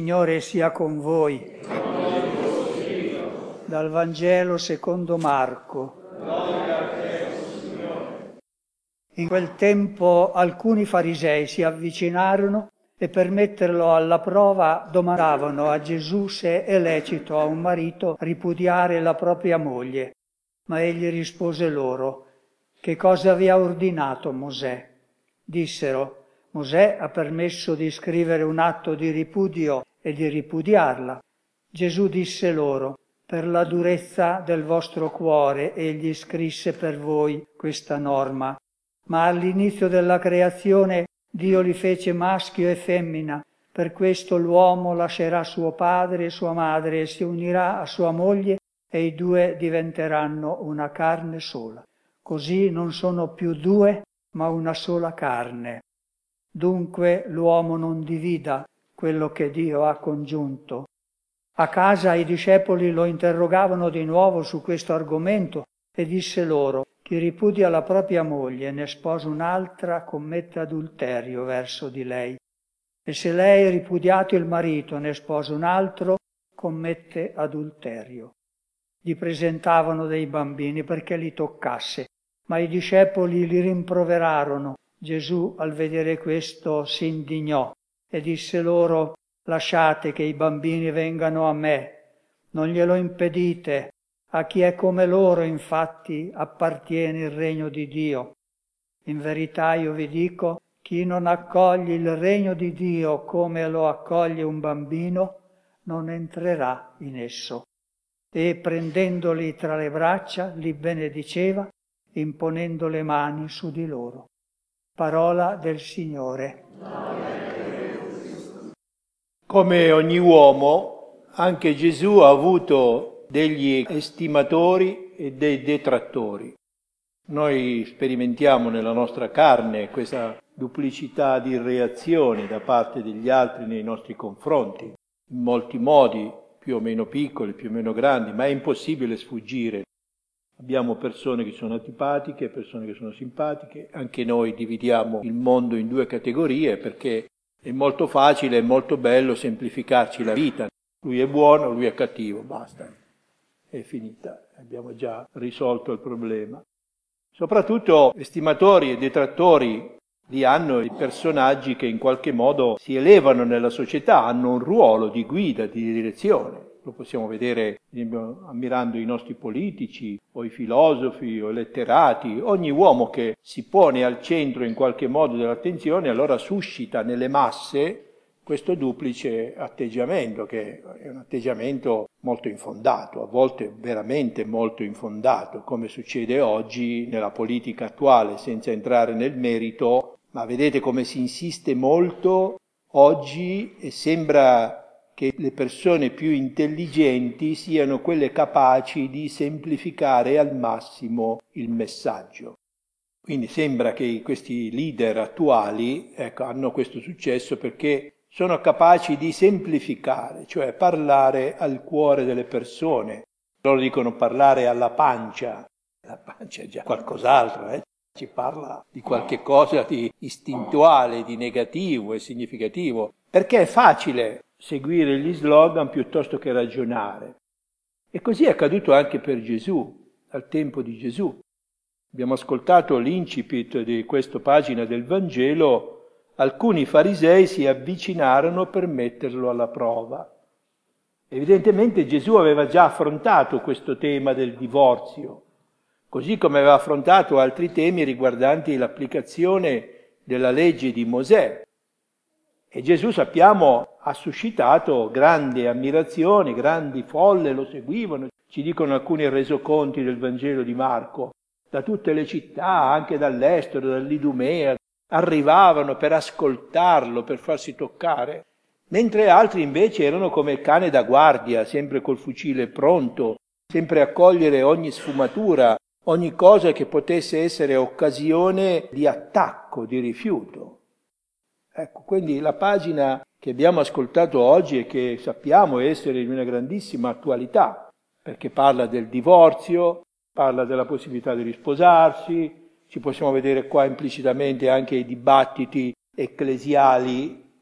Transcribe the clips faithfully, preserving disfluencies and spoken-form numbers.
Signore sia con voi. Dal Vangelo secondo Marco. In quel tempo alcuni farisei si avvicinarono e per metterlo alla prova domandavano a Gesù se è lecito a un marito ripudiare la propria moglie. Ma egli rispose loro: che cosa vi ha ordinato Mosè? Dissero: Mosè ha permesso di scrivere un atto di ripudio e di ripudiarla. Gesù disse loro: per la durezza del vostro cuore egli scrisse per voi questa norma. Ma all'inizio della creazione Dio li fece maschio e femmina. Per questo l'uomo lascerà suo padre e sua madre e si unirà a sua moglie e i due diventeranno una carne sola. Così non sono più due, ma una sola carne. Dunque l'uomo non divida quello che Dio ha congiunto. A casa i discepoli lo interrogavano di nuovo su questo argomento e disse loro: chi ripudia la propria moglie e ne sposa un'altra commette adulterio verso di lei. E se lei, ripudiato il marito, ne sposa un altro, commette adulterio. Gli presentavano dei bambini perché li toccasse, ma i discepoli li rimproverarono. Gesù, al vedere questo, si indignò e disse loro: lasciate che i bambini vengano a me, non glielo impedite. A chi è come loro, infatti, appartiene il regno di Dio. In verità io vi dico, chi non accoglie il regno di Dio come lo accoglie un bambino, non entrerà in esso. E prendendoli tra le braccia li benediceva, imponendo le mani su di loro. Parola del Signore. Come ogni uomo, anche Gesù ha avuto degli estimatori e dei detrattori. Noi sperimentiamo nella nostra carne questa duplicità di reazioni da parte degli altri nei nostri confronti, in molti modi, più o meno piccoli, più o meno grandi, ma è impossibile sfuggire. Abbiamo persone che sono antipatiche, persone che sono simpatiche, anche noi dividiamo il mondo in due categorie perché è molto facile, è molto bello semplificarci la vita. Lui è buono, lui è cattivo, basta. È finita, abbiamo già risolto il problema. Soprattutto estimatori e detrattori li hanno i personaggi che in qualche modo si elevano nella società, hanno un ruolo di guida, di direzione. Lo possiamo vedere, ad esempio, ammirando i nostri politici, o i filosofi, o i letterati. Ogni uomo che si pone al centro in qualche modo dell'attenzione, allora suscita nelle masse questo duplice atteggiamento, che è un atteggiamento molto infondato, a volte veramente molto infondato, come succede oggi nella politica attuale, senza entrare nel merito, ma vedete come si insiste molto oggi e sembra che le persone più intelligenti siano quelle capaci di semplificare al massimo il messaggio. Quindi sembra che questi leader attuali, ecco, hanno questo successo perché sono capaci di semplificare, cioè parlare al cuore delle persone. Loro dicono parlare alla pancia. La pancia è già qualcos'altro, eh? Ci parla di qualche cosa di istintuale, di negativo e significativo, perché è facile seguire gli slogan piuttosto che ragionare. E così è accaduto anche per Gesù, al tempo di Gesù. Abbiamo ascoltato l'incipit di questa pagina del Vangelo. Alcuni farisei si avvicinarono per metterlo alla prova. Evidentemente Gesù aveva già affrontato questo tema del divorzio, così come aveva affrontato altri temi riguardanti l'applicazione della legge di Mosè. E Gesù, sappiamo, ha suscitato grande ammirazione, grandi folle lo seguivano, ci dicono alcuni resoconti del Vangelo di Marco, da tutte le città, anche dall'estero, dall'Idumea, arrivavano per ascoltarlo, per farsi toccare, mentre altri invece erano come il cane da guardia, sempre col fucile pronto, sempre a cogliere ogni sfumatura, ogni cosa che potesse essere occasione di attacco, di rifiuto. Ecco, quindi la pagina che abbiamo ascoltato oggi e che sappiamo essere di una grandissima attualità, perché parla del divorzio, parla della possibilità di risposarsi, ci possiamo vedere qua implicitamente anche i dibattiti ecclesiali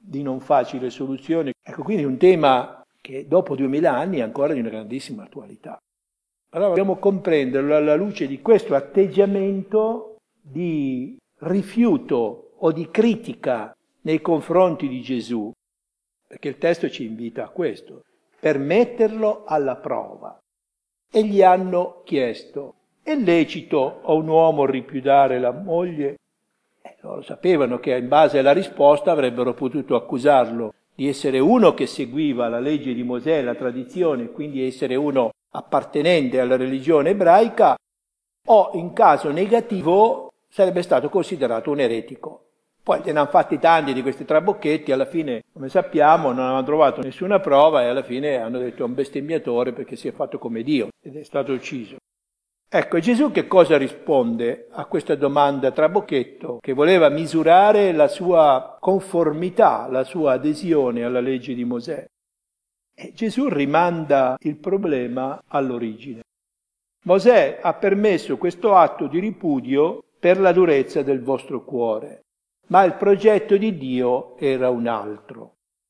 di non facile soluzione. Ecco, quindi un tema che dopo duemila anni è ancora di una grandissima attualità. Allora dobbiamo comprenderlo alla luce di questo atteggiamento di rifiuto o di critica nei confronti di Gesù, perché il testo ci invita a questo, per metterlo alla prova. E gli hanno chiesto: è lecito a un uomo ripudiare la moglie? Eh, loro sapevano che in base alla risposta avrebbero potuto accusarlo di essere uno che seguiva la legge di Mosè, la tradizione, quindi essere uno appartenente alla religione ebraica, o in caso negativo sarebbe stato considerato un eretico. Poi ne hanno fatti tanti di questi trabocchetti, alla fine, come sappiamo, non hanno trovato nessuna prova e alla fine hanno detto è un bestemmiatore perché si è fatto come Dio ed è stato ucciso. Ecco, Gesù che cosa risponde a questa domanda trabocchetto che voleva misurare la sua conformità, la sua adesione alla legge di Mosè? E Gesù rimanda il problema all'origine. Mosè ha permesso questo atto di ripudio per la durezza del vostro cuore, ma il progetto di Dio era un altro.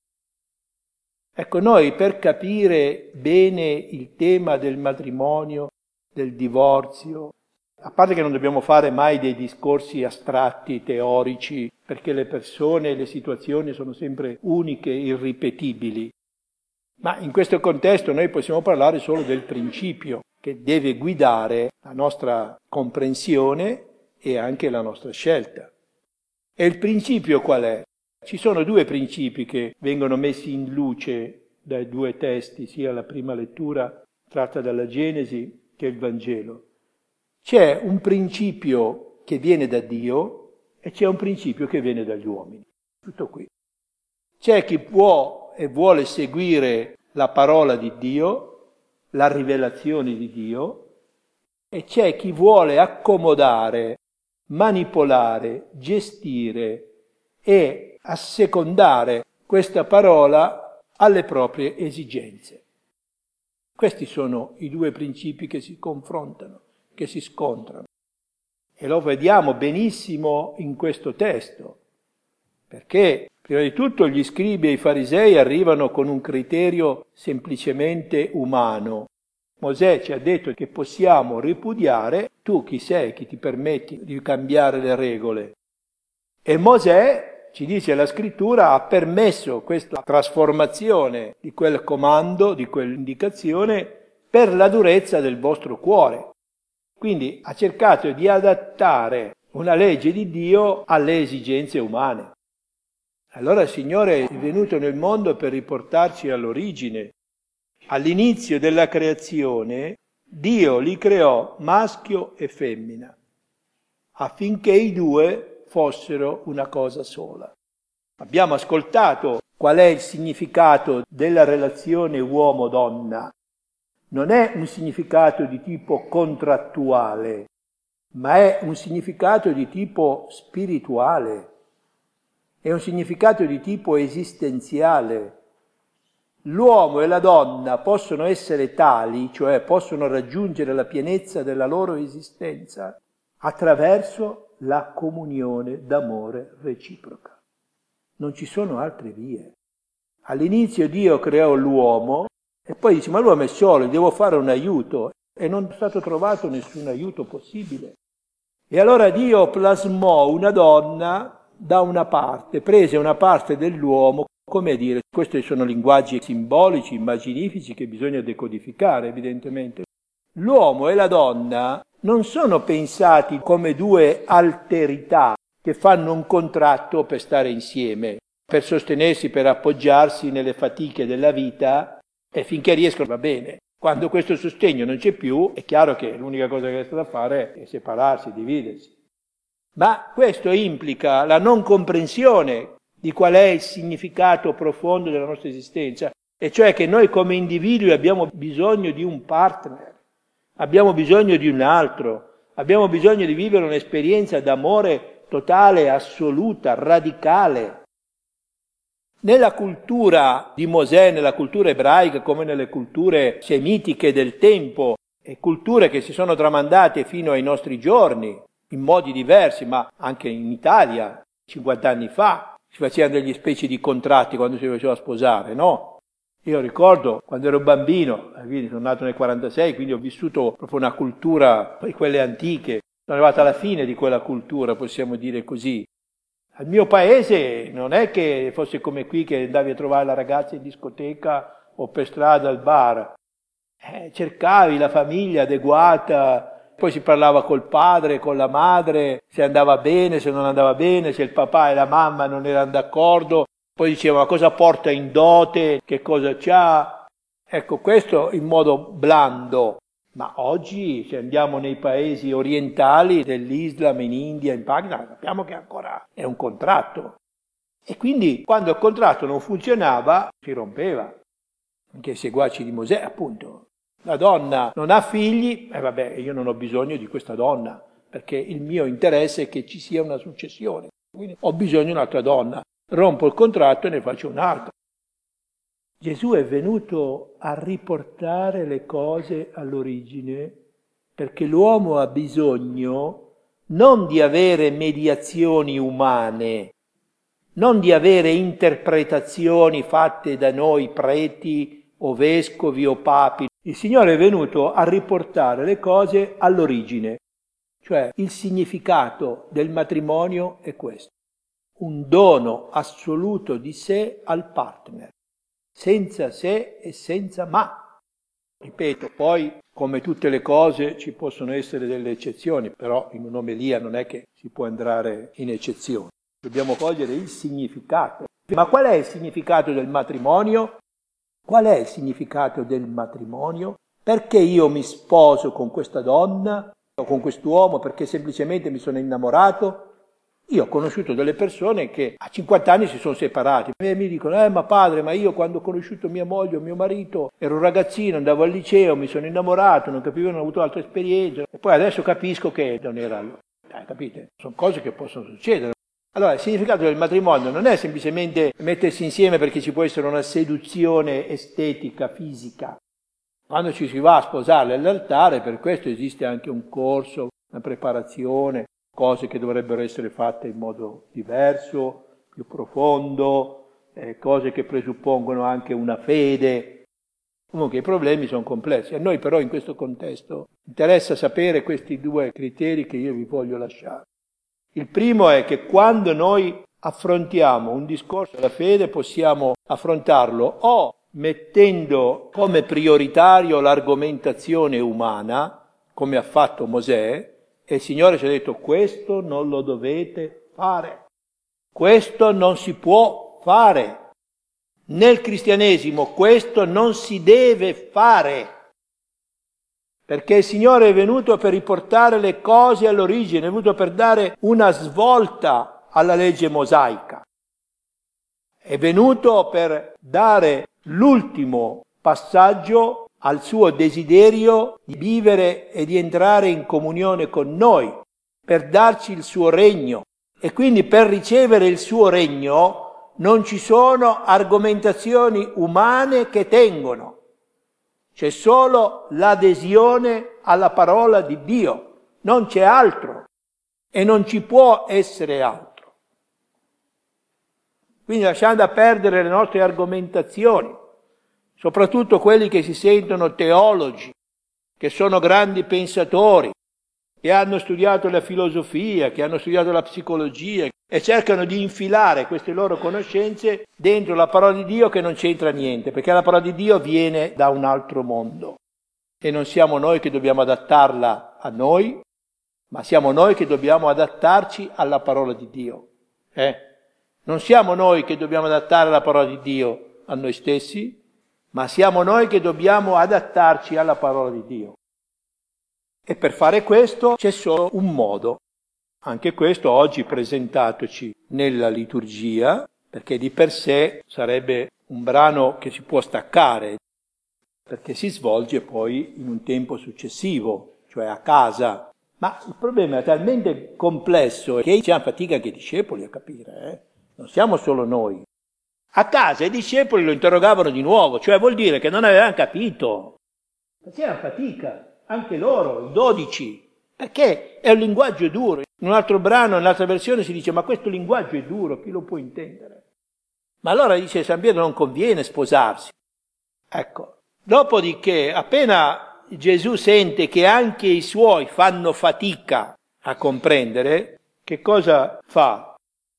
Ecco, noi per capire bene il tema del matrimonio, del divorzio, a parte che non dobbiamo fare mai dei discorsi astratti, teorici, perché le persone e le situazioni sono sempre uniche, irripetibili, ma in questo contesto noi possiamo parlare solo del principio che deve guidare la nostra comprensione e anche la nostra scelta. E il principio qual è? Ci sono due principi che vengono messi in luce dai due testi, sia la prima lettura tratta dalla Genesi che il Vangelo. C'è un principio che viene da Dio e c'è un principio che viene dagli uomini. Tutto qui. C'è chi può e vuole seguire la parola di Dio, la rivelazione di Dio, e c'è chi vuole accomodare, manipolare, gestire e assecondare questa parola alle proprie esigenze. Questi sono i due principi che si confrontano, che si scontrano. E lo vediamo benissimo in questo testo, perché prima di tutto gli scribi e i farisei arrivano con un criterio semplicemente umano. Mosè ci ha detto che possiamo ripudiare, tu chi sei che ti permetti di cambiare le regole? E Mosè, ci dice la scrittura, ha permesso questa trasformazione di quel comando, di quell'indicazione, per la durezza del vostro cuore. Quindi ha cercato di adattare una legge di Dio alle esigenze umane. Allora il Signore è venuto nel mondo per riportarci all'origine. All'inizio della creazione Dio li creò maschio e femmina, affinché i due fossero una cosa sola. Abbiamo ascoltato qual è il significato della relazione uomo-donna. Non è un significato di tipo contrattuale, ma è un significato di tipo spirituale, è un significato di tipo esistenziale. L'uomo e la donna possono essere tali, cioè possono raggiungere la pienezza della loro esistenza attraverso la comunione d'amore reciproca. Non ci sono altre vie. All'inizio Dio creò l'uomo e poi dice: ma l'uomo è solo, devo fare un aiuto, e non è stato trovato nessun aiuto possibile. E allora Dio plasmò una donna da una parte, prese una parte dell'uomo, come dire, questi sono linguaggi simbolici, immaginifici che bisogna decodificare evidentemente. L'uomo e la donna non sono pensati come due alterità che fanno un contratto per stare insieme, per sostenersi, per appoggiarsi nelle fatiche della vita, e finché riescono va bene. Quando questo sostegno non c'è più, è chiaro che l'unica cosa che resta da fare è separarsi, dividersi. Ma questo implica la non comprensione di qual è il significato profondo della nostra esistenza, e cioè che noi come individui abbiamo bisogno di un partner, abbiamo bisogno di un altro, abbiamo bisogno di vivere un'esperienza d'amore totale, assoluta, radicale. Nella cultura di Mosè, nella cultura ebraica, come nelle culture semitiche del tempo, e culture che si sono tramandate fino ai nostri giorni, in modi diversi, ma anche in Italia, cinquanta anni fa, si facevano degli specie di contratti quando si faceva sposare, no? Io ricordo quando ero bambino, quindi sono nato nel quarantasei, quindi ho vissuto proprio una cultura di quelle antiche, sono arrivato alla fine di quella cultura, possiamo dire così. Al mio paese non è che fosse come qui che andavi a trovare la ragazza in discoteca o per strada al bar. Eh, cercavi la famiglia adeguata, poi si parlava col padre, con la madre, se andava bene, se non andava bene, se il papà e la mamma non erano d'accordo, poi diceva ma cosa porta in dote, che cosa c'ha. Ecco, questo in modo blando. Ma oggi, se andiamo nei paesi orientali dell'Islam, in India, in Pakistan, sappiamo che ancora è un contratto. E quindi, quando il contratto non funzionava, si rompeva. Anche i seguaci di Mosè, appunto. La donna non ha figli, e eh vabbè, io non ho bisogno di questa donna, perché il mio interesse è che ci sia una successione. Quindi ho bisogno di un'altra donna. Rompo il contratto e ne faccio un'altra. Gesù è venuto a riportare le cose all'origine perché l'uomo ha bisogno non di avere mediazioni umane, non di avere interpretazioni fatte da noi preti o vescovi o papi. Il Signore è venuto a riportare le cose all'origine, cioè il significato del matrimonio è questo, un dono assoluto di sé al partner. Senza se e senza ma. Ripeto, poi come tutte le cose ci possono essere delle eccezioni, però in un'omelia non è che si può andare in eccezioni. Dobbiamo cogliere il significato. Ma qual è il significato del matrimonio? Qual è il significato del matrimonio? Perché io mi sposo con questa donna o con quest'uomo? Perché semplicemente mi sono innamorato? Io ho conosciuto delle persone che a cinquanta anni si sono separati e mi dicono, eh ma padre, ma io quando ho conosciuto mia moglie o mio marito ero un ragazzino, andavo al liceo, mi sono innamorato, non capivo, non ho avuto altre esperienze e poi adesso capisco che non era... Eh, capite? Sono cose che possono succedere. Allora, il significato del matrimonio non è semplicemente mettersi insieme perché ci può essere una seduzione estetica, fisica. Quando ci si va a sposare all'altare, per questo esiste anche un corso, una preparazione, cose che dovrebbero essere fatte in modo diverso, più profondo, eh, cose che presuppongono anche una fede. Comunque i problemi sono complessi. A noi però in questo contesto interessa sapere questi due criteri che io vi voglio lasciare. Il primo è che quando noi affrontiamo un discorso della fede possiamo affrontarlo o mettendo come prioritario l'argomentazione umana, come ha fatto Mosè, e il Signore ci ha detto questo non lo dovete fare, questo non si può fare. Nel cristianesimo questo non si deve fare, perché il Signore è venuto per riportare le cose all'origine, è venuto per dare una svolta alla legge mosaica, è venuto per dare l'ultimo passaggio al suo desiderio di vivere e di entrare in comunione con noi, per darci il suo regno. E quindi per ricevere il suo regno non ci sono argomentazioni umane che tengono. C'è solo l'adesione alla parola di Dio, non c'è altro e non ci può essere altro. Quindi lasciando perdere le nostre argomentazioni, soprattutto quelli che si sentono teologi, che sono grandi pensatori, che hanno studiato la filosofia, che hanno studiato la psicologia e cercano di infilare queste loro conoscenze dentro la parola di Dio che non c'entra niente, perché la parola di Dio viene da un altro mondo e non siamo noi che dobbiamo adattarla a noi, ma siamo noi che dobbiamo adattarci alla parola di Dio. Eh? Non siamo noi che dobbiamo adattare la parola di Dio a noi stessi, ma siamo noi che dobbiamo adattarci alla parola di Dio. E per fare questo c'è solo un modo, anche questo oggi presentatoci nella liturgia, perché di per sé sarebbe un brano che si può staccare, perché si svolge poi in un tempo successivo, cioè a casa. Ma il problema è talmente complesso che c'è fatica anche i discepoli a capire, eh? Non siamo solo noi. A casa i discepoli lo interrogavano di nuovo, cioè vuol dire che non avevano capito. Facevano fatica, anche loro, i dodici, perché è un linguaggio duro. In un altro brano, in un'altra versione si dice: ma questo linguaggio è duro, chi lo può intendere? Ma allora dice San Pietro, non conviene sposarsi. Ecco, dopodiché, appena Gesù sente che anche i suoi fanno fatica a comprendere, che cosa fa?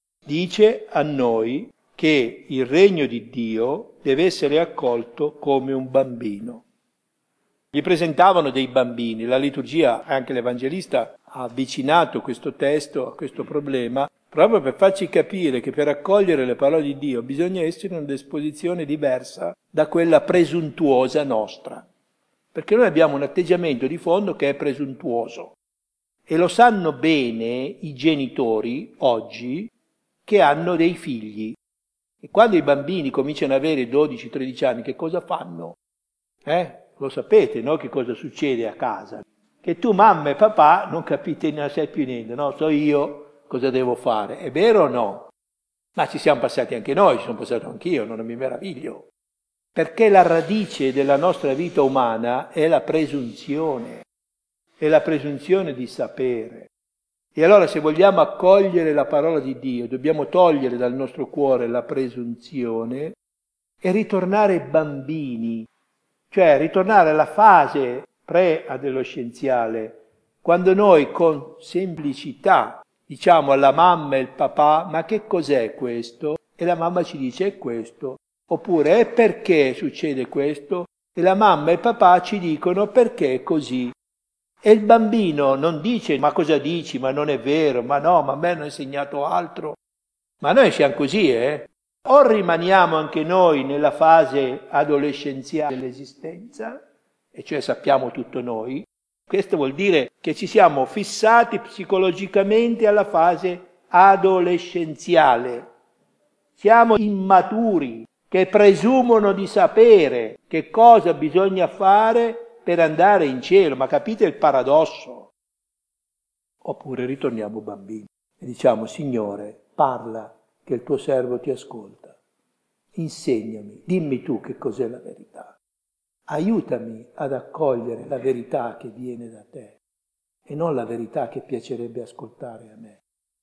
Dice a noi che il regno di Dio deve essere accolto come un bambino. Gli presentavano dei bambini, la liturgia, anche l'Evangelista, ha avvicinato questo testo a questo problema, proprio per farci capire che per accogliere le parole di Dio bisogna essere in una disposizione diversa da quella presuntuosa nostra. Perché noi abbiamo un atteggiamento di fondo che è presuntuoso. E lo sanno bene i genitori oggi che hanno dei figli. E quando i bambini cominciano ad avere dodici tredici anni, che cosa fanno? Eh? Lo sapete, no? Che cosa succede a casa? Che tu, mamma e papà, non capite, non sai più niente, no? So io cosa devo fare. È vero o no? Ma ci siamo passati anche noi, ci sono passato anch'io, non mi meraviglio. Perché la radice della nostra vita umana è la presunzione, è la presunzione di sapere. E allora se vogliamo accogliere la parola di Dio, dobbiamo togliere dal nostro cuore la presunzione e ritornare bambini, cioè ritornare alla fase pre-adolescenziale, quando noi con semplicità diciamo alla mamma e al papà: ma che cos'è questo? E la mamma ci dice: è questo. Oppure: e perché succede questo? E la mamma e il papà ci dicono: perché è così. E il bambino non dice: ma cosa dici? Ma non è vero, ma no, ma a me hanno insegnato altro. Ma noi siamo così, eh? O rimaniamo anche noi nella fase adolescenziale dell'esistenza, e cioè sappiamo tutto noi. Questo vuol dire che ci siamo fissati psicologicamente alla fase adolescenziale. Siamo immaturi, che presumono di sapere che cosa bisogna fare per andare in cielo. Ma capite il paradosso? Oppure ritorniamo bambini e diciamo: Signore, parla, che il tuo servo ti ascolta. Insegnami, dimmi tu che cos'è la verità. Aiutami ad accogliere la verità che viene da te e non la verità che piacerebbe ascoltare a me.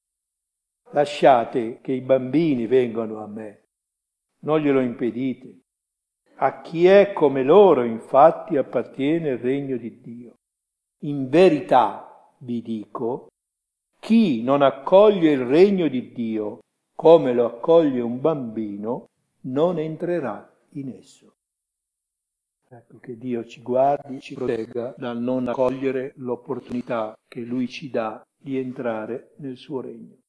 Lasciate che i bambini vengano a me, non glielo impedite. A chi è come loro, infatti, appartiene il regno di Dio. In verità vi dico, chi non accoglie il regno di Dio come lo accoglie un bambino, non entrerà in esso. Ecco, che Dio ci guardi, ci protegga dal non accogliere l'opportunità che Lui ci dà di entrare nel suo regno.